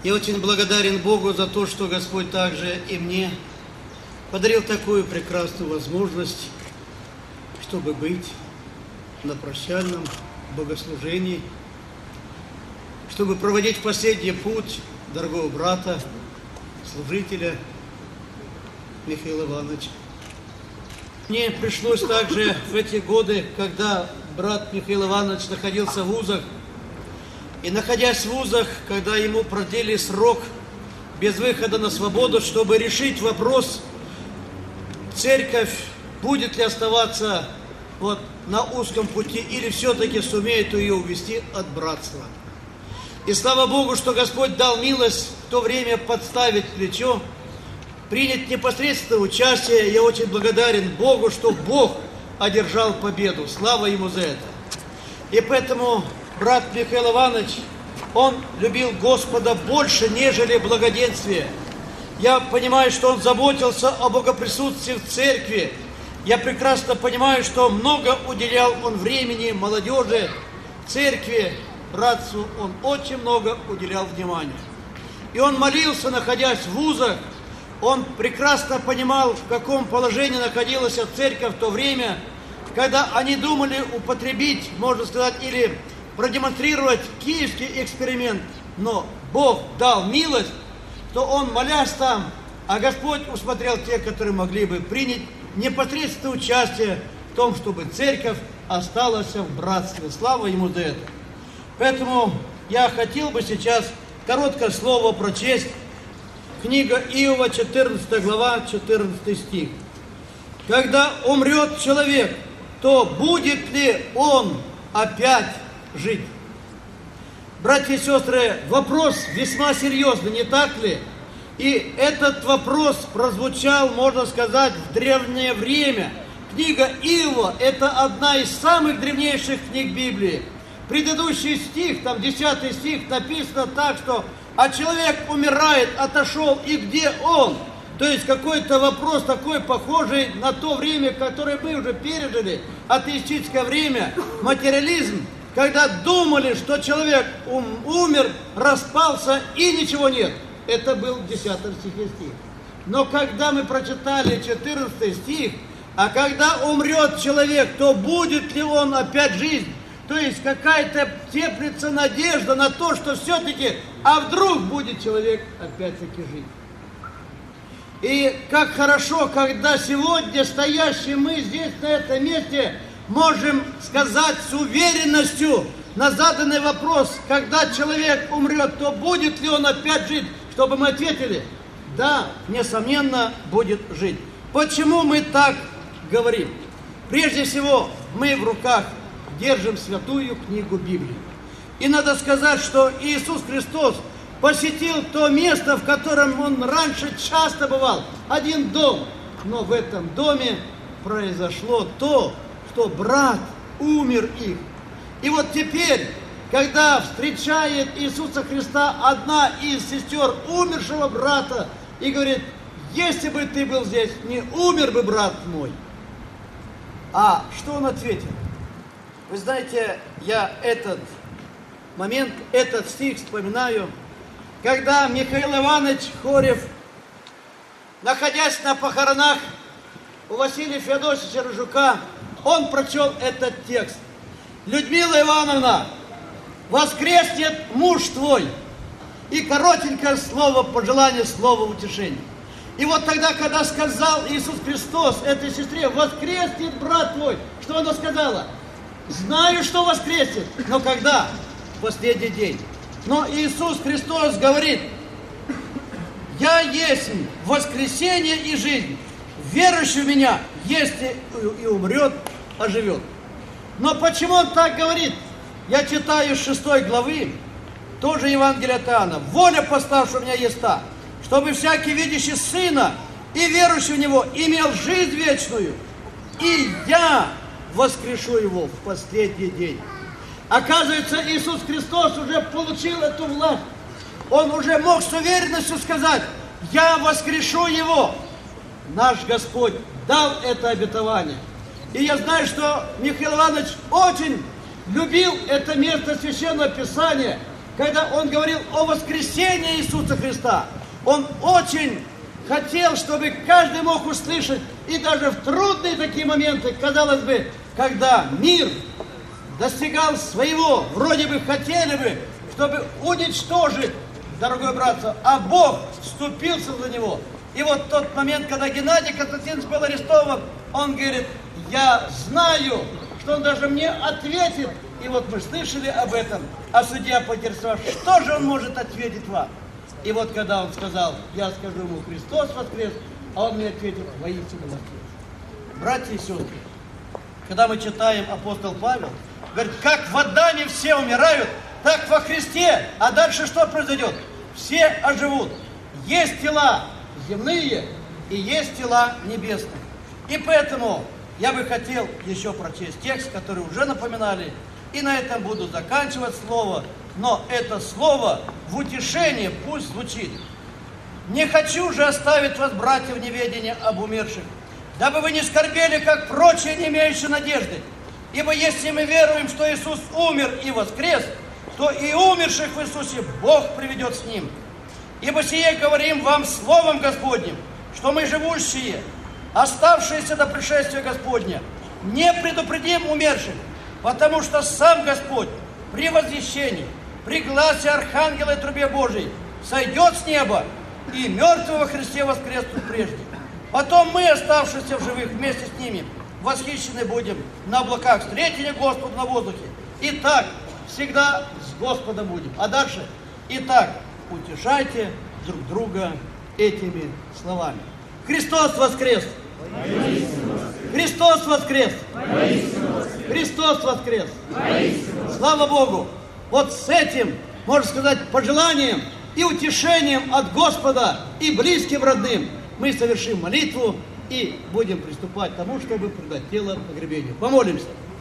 Я очень благодарен Богу за то, что Господь также и мне подарил такую прекрасную возможность, чтобы быть на прощальном богослужении, чтобы проводить в последний путь дорогого брата, служителя Михаила Ивановича. Мне пришлось также в эти годы, когда брат Михаил Иванович находился в вузах, и находясь в вузах, когда ему продлили срок без выхода на свободу, чтобы решить вопрос, церковь будет ли оставаться на узком пути или все-таки сумеет ее увести от братства. И слава Богу, что Господь дал милость в то время подставить плечо, принять непосредственное участие. Я очень благодарен Богу, что Бог одержал победу. Слава Ему за это. И поэтому брат Михаил Иванович, он любил Господа больше, нежели благоденствие. Я понимаю, что он заботился о богоприсутствии в церкви. Я прекрасно понимаю, что много уделял он времени молодежи, церкви, братству. Он очень много уделял внимания. И он молился, находясь в вузах. Он прекрасно понимал, в каком положении находилась церковь в то время, когда они думали употребить, можно сказать, или продемонстрировать киевский эксперимент. Но Бог дал милость, что он, молясь там, а Господь усмотрел тех, которые могли бы принять непосредственное участие в том, чтобы церковь осталась в братстве. Слава Ему за это. Поэтому я хотел бы сейчас короткое слово прочесть. Книга Иова, 14 глава, 14 стих. Когда умрет человек, то будет ли он опять жить? Братья и сестры, вопрос весьма серьезный, не так ли? И этот вопрос прозвучал, можно сказать, в древнее время. Книга Иова – это одна из самых древнейших книг Библии. Предыдущий стих, там 10 стих, написано так, что «А человек умирает, отошел, и где он?» То есть какой-то вопрос такой, похожий на то время, которое мы уже пережили, атеистическое время, материализм, когда думали, что человек умер, распался и ничего нет. Это был в 10 стихе стих. Но когда мы прочитали 14 стих, а когда умрет человек, то будет ли он опять жизнь? То есть какая-то теплится надежда на то, что все-таки, а вдруг будет человек опять-таки жить. И как хорошо, когда сегодня стоящие мы здесь, на этом месте, можем сказать с уверенностью на заданный вопрос, когда человек умрет, то будет ли он опять жить, чтобы мы ответили, да, несомненно, будет жить. Почему мы так говорим? Прежде всего, мы в руках держим святую книгу Библии. И надо сказать, что Иисус Христос посетил то место, в котором Он раньше часто бывал. Один дом. Но в этом доме произошло то, что брат умер их. И вот теперь, когда встречает Иисуса Христа одна из сестер умершего брата и говорит, если бы ты был здесь, не умер бы брат мой. А что он ответил? Вы знаете, я этот момент, этот стих вспоминаю, когда Михаил Иванович Хорев, находясь на похоронах у Василия Феодосича Рыжука, он прочел этот текст. Людмила Ивановна, воскреснет муж твой. И коротенькое слово пожелание, слово утешения. И вот тогда, когда сказал Иисус Христос этой сестре, воскреснет брат твой, что она сказала? Знаю, что воскреснет, но когда? В последний день. Но Иисус Христос говорит, я есть воскресение и жизнь. Верующий в меня, если и умрет, оживет. Но почему он так говорит? Я читаю с 6 главы, тоже Евангелие от Иоанна. Воля поставшая у меня есть та, чтобы всякий видящий Сына и верующий в Него имел жизнь вечную. И я воскрешу его в последний день. Оказывается, Иисус Христос уже получил эту власть. Он уже мог с уверенностью сказать, я воскрешу его. Наш Господь дал это обетование. И я знаю, что Михаил Иванович очень любил это место Священного Писания. когда он говорил о воскресении Иисуса Христа, он очень хотел, чтобы каждый мог услышать, и даже в трудные такие моменты, казалось бы, когда мир достигал своего, вроде бы хотели бы, чтобы уничтожить, дорогой братцы, а Бог вступился за него. И вот тот момент, когда Геннадий Константинович был арестован, он говорит: я знаю, что он даже мне ответит. И вот мы слышали об этом, а судья поинтересовался, что же он может ответить вам. И вот когда он сказал: я скажу ему, Христос воскрес, а он мне ответил: воистину воскрес. Братья и сестры, когда мы читаем апостол Павел, говорит, как в Адаме все умирают, так во Христе. А дальше что произойдет? Все оживут. Есть тела земные и есть тела небесные. И поэтому я бы хотел еще прочесть текст, который уже напоминали, и на этом буду заканчивать слово. Но это слово в утешение пусть звучит. Не хочу же оставить вас, братья, в неведении об умерших, дабы вы не скорбели, как прочие, не имеющие надежды. Ибо если мы веруем, что Иисус умер и воскрес, то и умерших в Иисусе Бог приведет с Ним. Ибо сие говорим вам Словом Господним, что мы живущие, оставшиеся до пришествия Господня, не предупредим умерших, потому что сам Господь при возвещении, при гласе архангела и трубе Божией сойдет с неба, и мертвые во Христе воскреснут прежде. Потом мы, оставшиеся в живых, вместе с ними восхищены будем на облаках, встретили Господа на воздухе. Итак, всегда с Господом будем. А дальше: итак, утешайте друг друга этими словами. Христос воскрес! Христос воскрес! Христос воскрес! Слава Богу! Вот с этим, можно сказать, пожеланием и утешением от Господа и близким родным мы совершим молитву и будем приступать к тому, чтобы предать тело погребению. Помолимся.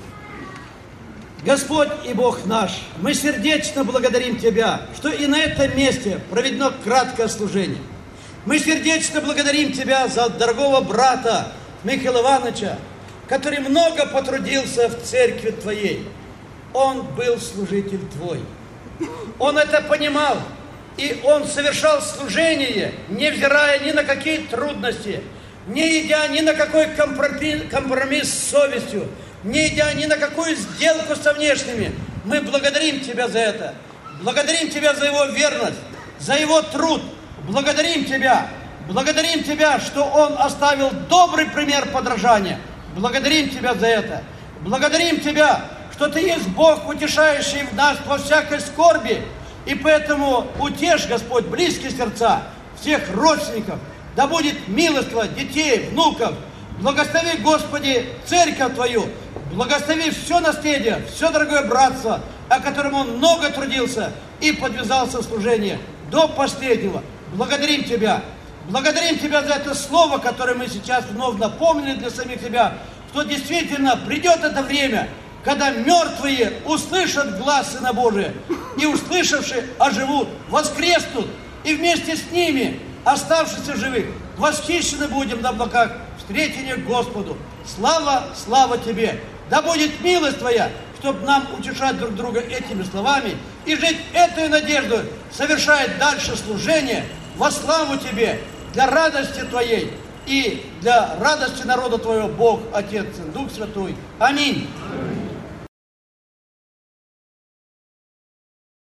Господь и Бог наш, мы сердечно благодарим Тебя, что и на этом месте проведено краткое служение. Мы сердечно благодарим Тебя за дорогого брата Михаила Ивановича, который много потрудился в церкви Твоей. Он был служитель Твой. Он это понимал, и он совершал служение, невзирая ни на какие трудности, не идя ни на какой компромисс с совестью, не идя ни на какую сделку со внешними. Мы благодарим Тебя за это. Благодарим Тебя за его верность, за его труд. Благодарим Тебя, что он оставил добрый пример подражания. Благодарим Тебя за это. Благодарим Тебя, что Ты есть Бог, утешающий в нас во всякой скорби. И поэтому утешь, Господь, близкие сердца всех родственников. Да будет милоство детей, внуков. Благослови, Господи, церковь Твою. Благослови все наследие, все дорогое братство, о котором он много трудился и подвязался в служение до последнего. Благодарим Тебя. Благодарим Тебя за это слово, которое мы сейчас вновь напомнили для самих себя, что действительно придет это время, когда мертвые услышат глас Сына Божия, и услышавшие оживут, воскреснут, и вместе с ними, оставшиеся живых, восхищены будем на облаках встретения к Господу. Слава, слава Тебе! Да будет милость Твоя, чтобы нам утешать друг друга этими словами и жить этой надеждой, совершать дальше служение во славу Тебе, для радости Твоей и для радости народа Твоего, Бог, Отец и Дух Святой. Аминь.